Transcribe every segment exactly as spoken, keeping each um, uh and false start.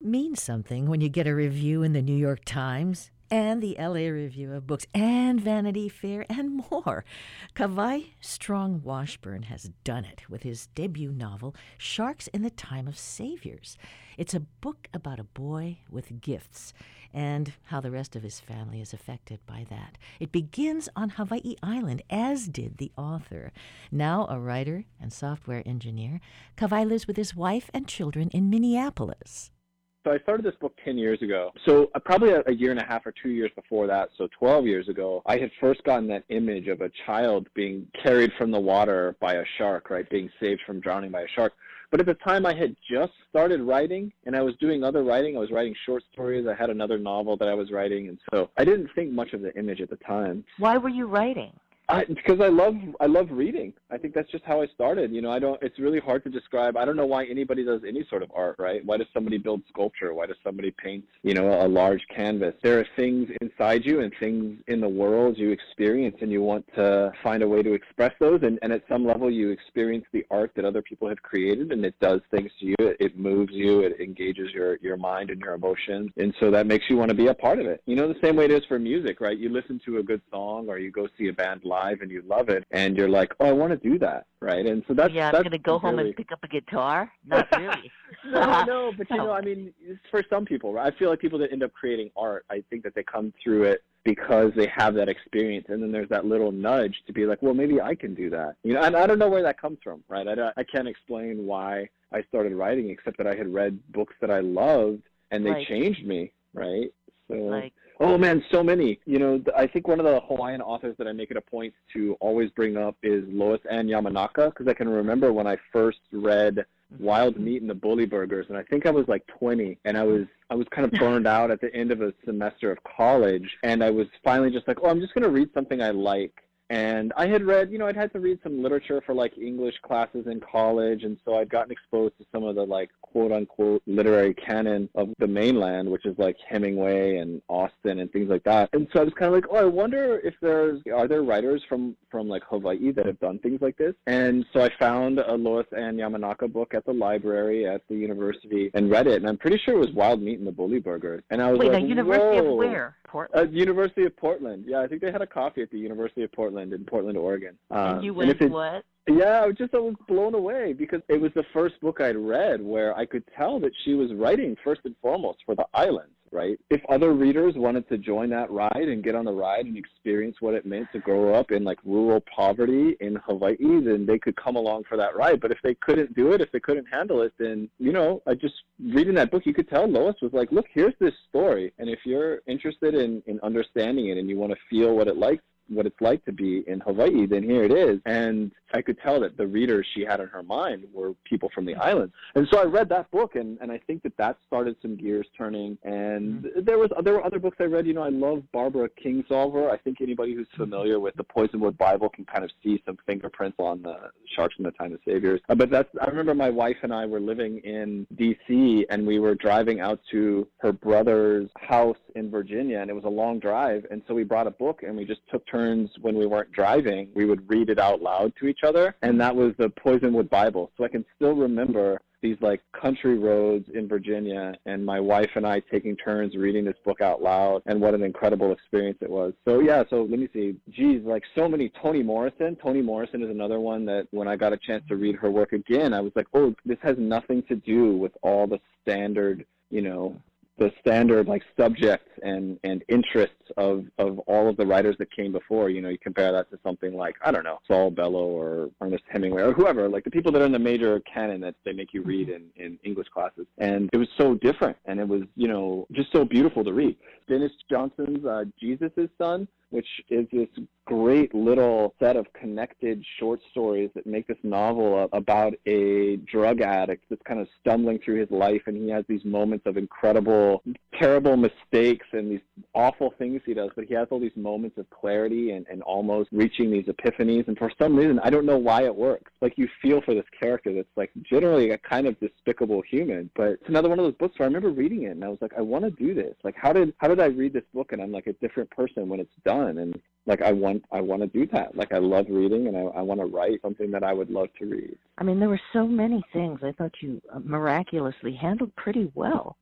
means something when you get a review in the New York Times and the L A Review of Books and Vanity Fair and more. Kavai Strong Washburn has done it with his debut novel, Sharks in the Time of Saviors. It's a book about a boy with gifts and how the rest of his family is affected by that. It begins on Hawaii Island, as did the author. Now a writer and software engineer, Kavai lives with his wife and children in Minneapolis. So I started this book ten years ago. So uh, probably a, a year and a half or two years before that, so twelve years ago, I had first gotten that image of a child being carried from the water by a shark, right, being saved from drowning by a shark. But at the time, I had just started writing, and I was doing other writing. I was writing short stories. I had another novel that I was writing, and so I didn't think much of the image at the time. Why were you writing? I, because I love I love reading. I think that's just how I started. You know, I don't. It's really hard to describe. I don't know why anybody does any sort of art, right? Why does somebody build sculpture? Why does somebody paint, you know, a large canvas? There are things inside you and things in the world you experience, and you want to find a way to express those. And, and at some level, you experience the art that other people have created, and it does things to you. It, it moves you. It engages your your mind and your emotions, and so that makes you want to be a part of it. You know, the same way it is for music, right? You listen to a good song, or you go see a band live, and you love it, and you're like, oh, I want to do that, right? And so that's yeah, I'm that's going to go really... home and pick up a guitar. Not really. no, no, but you know, I mean, it's for some people, right? I feel like people that end up creating art, I think that they come through it because they have that experience, and then there's that little nudge to be like, well, maybe I can do that. You know, and I don't know where that comes from, right? I, I can't explain why I started writing, except that I had read books that I loved, and they like, changed me, right? So. Like. Oh, man, so many. You know, I think one of the Hawaiian authors that I make it a point to always bring up is Lois Ann Yamanaka, because I can remember when I first read Wild Meat and the Bully Burgers, and I think I was like twenty, and I was I was kind of burned out at the end of a semester of college, and I was finally just like, oh, I'm just going to read something I like. And I had read, you know, I'd had to read some literature for, like, English classes in college, and so I'd gotten exposed to some of the, like, quote-unquote literary canon of the mainland, which is, like, Hemingway and Austen and things like that. And so I was kind of like, oh, I wonder if there's, are there writers from, from like, Hawaii that have done things like this? And so I found a Lois Ann Yamanaka book at the library at the university and read it, and I'm pretty sure it was Wild Meat and the Bully Burgers. And I was Wait, like, now, University whoa. of where? Portland? Uh, University of Portland. Yeah, I think they had a coffee at the University of Portland in Portland, Oregon. Um, and you went, and it, what? Yeah, I was just I was blown away because it was the first book I'd read where I could tell that she was writing first and foremost for the islands, right? If other readers wanted to join that ride and get on the ride and experience what it meant to grow up in, like, rural poverty in Hawaii, then they could come along for that ride. But if they couldn't do it, if they couldn't handle it, then, you know, I just, reading that book, you could tell Lois was like, look, here's this story. And if you're interested in, in understanding it and you want to feel what it likes, what it's like to be in Hawaii, then here it is. And I could tell that the readers she had in her mind were people from the islands. And so I read that book, and, and I think that that started some gears turning. And mm-hmm. there was there were other books I read. You know, I love Barbara Kingsolver. I think anybody who's familiar with the Poisonwood Bible can kind of see some fingerprints on the Sharks in the Time of Saviors. Uh, but that's, I remember my wife and I were living in D C, and we were driving out to her brother's house in Virginia, and it was a long drive. And so we brought a book, and we just took turns when we weren't driving. We would read it out loud to each other, and that was the Poisonwood Bible. So I can still remember these, like, country roads in Virginia, and my wife and I taking turns reading this book out loud, and what an incredible experience it was. So yeah, so let me see. Geez, like, so many. Toni Morrison. Toni Morrison is another one that when I got a chance to read her work again, I was like, oh, this has nothing to do with all the standard, you know, the standard, like, subjects and, and interests of, of all of the writers that came before. You know, you compare that to something like, I don't know, Saul Bellow or Ernest Hemingway or whoever, like the people that are in the major canon that they make you read in, in English classes. And it was so different, and it was, you know, just so beautiful to read. Dennis Johnson's uh, Jesus' Son, which is this great little set of connected short stories that make this novel about a drug addict that's kind of stumbling through his life, and he has these moments of incredible, terrible mistakes and these awful things he does, but he has all these moments of clarity and, and almost reaching these epiphanies, and for some reason, I don't know why it works. Like, you feel for this character that's, like, generally a kind of despicable human, but it's another one of those books where I remember reading it, and I was like, I want to do this. Like, how did how did I read this book, and I'm, like, a different person when it's done, and, like, I want I want to do that. Like, I love reading, and I, I want to write something that I would love to read. I mean, there were so many things I thought you miraculously handled pretty well.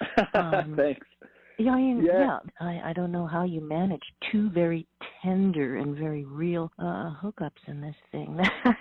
Um, Thanks. Yeah, I, Yeah. yeah. I, I don't know how you manage two very tender and very real uh, hookups in this thing.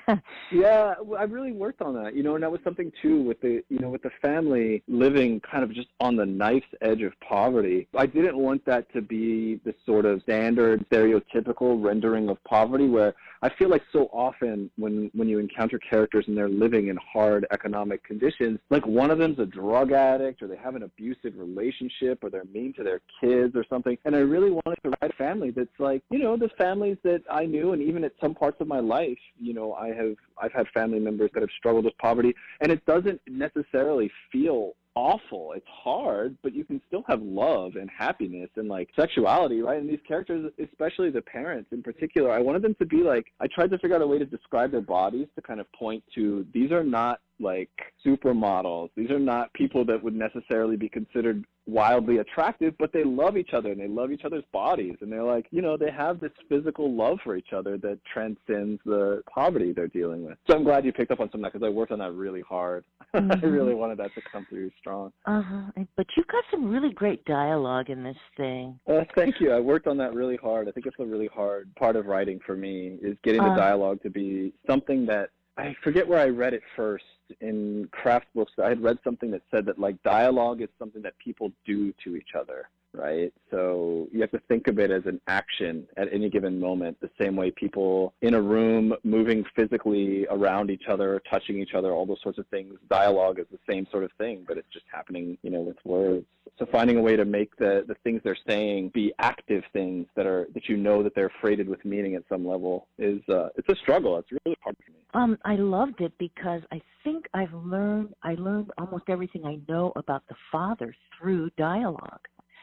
Yeah, well, I really worked on that, you know, and that was something too with the, you know, with the family living kind of just on the knife's edge of poverty. I didn't want that to be the sort of standard, stereotypical rendering of poverty where I feel like so often when, when you encounter characters and they're living in hard economic conditions, like one of them's a drug addict or they have an abusive relationship or they're mean to their kids or something. And I really wanted to write a family that's like, you know, the families that I knew, and even at some parts of my life, you know, I have I've had family members that have struggled with poverty, and it doesn't necessarily feel awful. It's hard, but you can still have love and happiness and like sexuality, right? And these characters, especially the parents in particular, I wanted them to be like, I tried to figure out a way to describe their bodies to kind of point to, these are not like supermodels. These are not people that would necessarily be considered wildly attractive, but they love each other and they love each other's bodies. And they're like, you know, they have this physical love for each other that transcends the poverty they're dealing with. So I'm glad you picked up on some of that because I worked on that really hard. Mm-hmm. I really wanted that to come through strong. Uh-huh. But you've got some really great dialogue in this thing. Uh, thank you. I worked on that really hard. I think it's a really hard part of writing for me is getting the uh, dialogue to be something that I forget where I read it first in craft books. I had read something that said that like dialogue is something that people do to each other, right? So you have to think of it as an action at any given moment, the same way people in a room moving physically around each other, touching each other, all those sorts of things. Dialogue is the same sort of thing, but it's just happening, you know, with words. So finding a way to make the, the things they're saying be active things that are that you know that they're freighted with meaning at some level is uh, it's a struggle. It's really hard for me. Um, I loved it because I think I've learned I learned almost everything I know about the father through dialogue.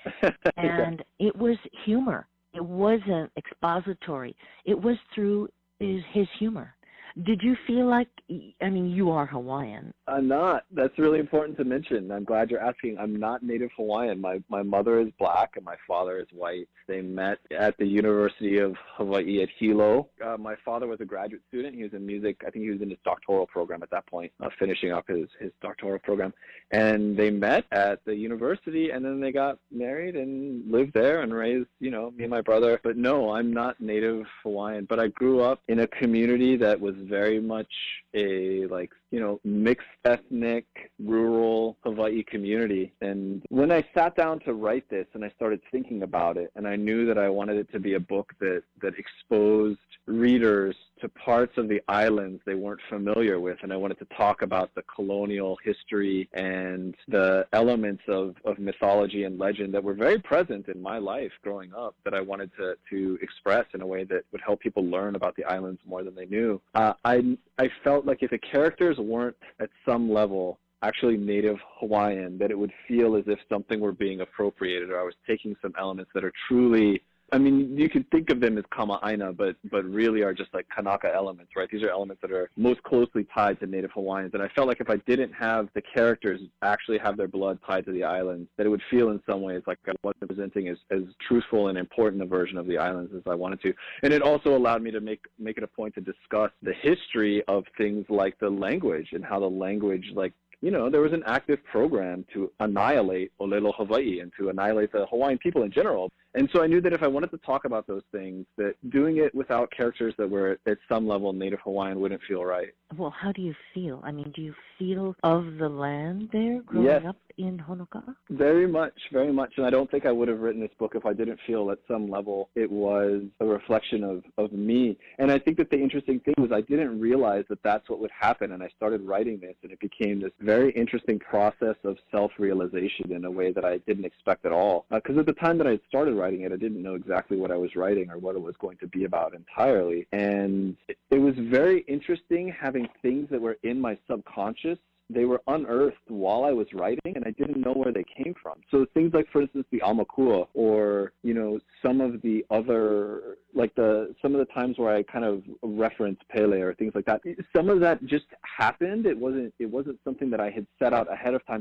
And it was humor. It wasn't expository. It was through his, his humor. Did you feel like, I mean, you are Hawaiian. I'm not. That's really important to mention. I'm glad you're asking. I'm not Native Hawaiian. My my mother is black and my father is white. They met at the University of Hawaii at Hilo. Uh, my father was a graduate student. He was in music. I think he was in his doctoral program at that point, uh, finishing up his, his doctoral program. And they met at the university, and then they got married and lived there and raised, you know, me and my brother. But no, I'm not Native Hawaiian. But I grew up in a community that was very much a, like, you know, mixed ethnic, rural Hawaii community. And when I sat down to write this and I started thinking about it, and I knew that I wanted it to be a book that, that exposed readers to parts of the islands they weren't familiar with, and I wanted to talk about the colonial history and the elements of, of mythology and legend that were very present in my life growing up that I wanted to, to express in a way that would help people learn about the islands more than they knew. Uh, I, I felt like if the characters weren't at some level actually Native Hawaiian, that it would feel as if something were being appropriated, or I was taking some elements that are truly, I mean, you could think of them as Kama'aina, but but really are just like Kanaka elements, right? These are elements that are most closely tied to Native Hawaiians. And I felt like if I didn't have the characters actually have their blood tied to the islands, that it would feel in some ways like I wasn't presenting as, as truthful and important a version of the islands as I wanted to. And it also allowed me to make, make it a point to discuss the history of things like the language and how the language, like, you know, there was an active program to annihilate Olelo Hawaii and to annihilate the Hawaiian people in general. And so I knew that if I wanted to talk about those things, that doing it without characters that were at some level Native Hawaiian wouldn't feel right. Well, how do you feel? I mean, do you feel of the land there growing yes. up in Honoka'a? Very much, very much. And I don't think I would have written this book if I didn't feel at some level it was a reflection of, of me. And I think that the interesting thing was I didn't realize that that's what would happen. And I started writing this, and it became this very interesting process of self-realization in a way that I didn't expect at all. Because uh, at the time that I had started writing it, I didn't know exactly what I was writing or what it was going to be about entirely. And it, it was very interesting having things that were in my subconscious. They were unearthed while I was writing, and I didn't know where they came from. So things like, for instance, the Aumakua, or, you know, some of the other, like the, some of the times where I kind of referenced Pele or things like that, some of that just happened. It wasn't, it wasn't something that I had set out ahead of time to discuss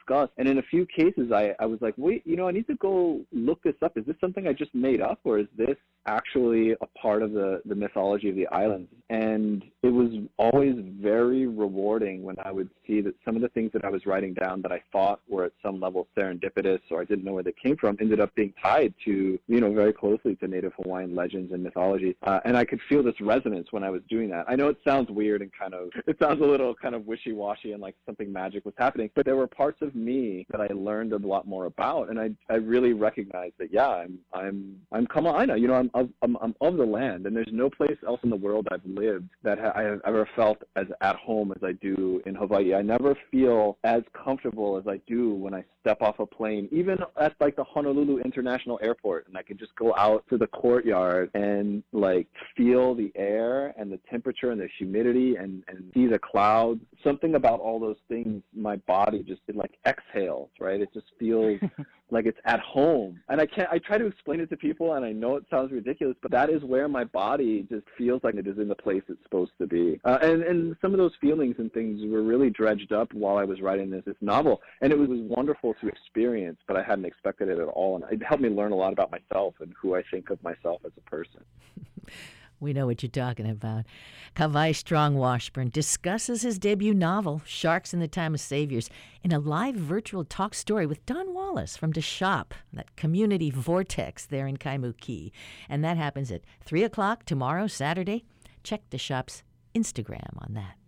discuss. And in a few cases, I, I was like, wait, you know, I need to go look this up. Is this something I just made up, or is this actually a part of the, the mythology of the islands? And it was always very rewarding when I would see that some of the things that I was writing down that I thought were at some level serendipitous or I didn't know where they came from ended up being tied to, you know, very closely to Native Hawaiian legends and mythology. Uh, and I could feel this resonance when I was doing that. I know it sounds weird and kind of, it sounds a little kind of wishy-washy and like something magic was happening, but there were parts of me that I learned a lot more about. And I, I really recognized that, yeah, I'm, I'm, I'm Kama'aina, you know, I'm of, I'm, I'm of the land, and there's no place else in the world I've lived that ha- I have ever felt as at home as I do in Hawaii. I never feel as comfortable as I do when I step off a plane, even at like the Honolulu International Airport, and I can just go out to the courtyard and like feel the air and the temperature and the humidity and, and see the clouds. Something about all those things, my body just it like exhales, right? It just feels like it's at home. And I can't, I try to explain it to people, and I know it sounds ridiculous, but that is where my body just feels like it is in the place it's supposed to be. Uh, and, and some of those feelings and things were really dredged up while I was writing this, this novel. And it was wonderful to experience, but I hadn't expected it at all. And it helped me learn a lot about myself and who I think of myself as a person. We know what you're talking about. Kawai Strong Washburn discusses his debut novel, Sharks in the Time of Saviors, in a live virtual talk story with Don Wallace from the Shop, that community vortex there in Kaimuki. And that happens at three o'clock tomorrow, Saturday. Check the Shop's Instagram on that.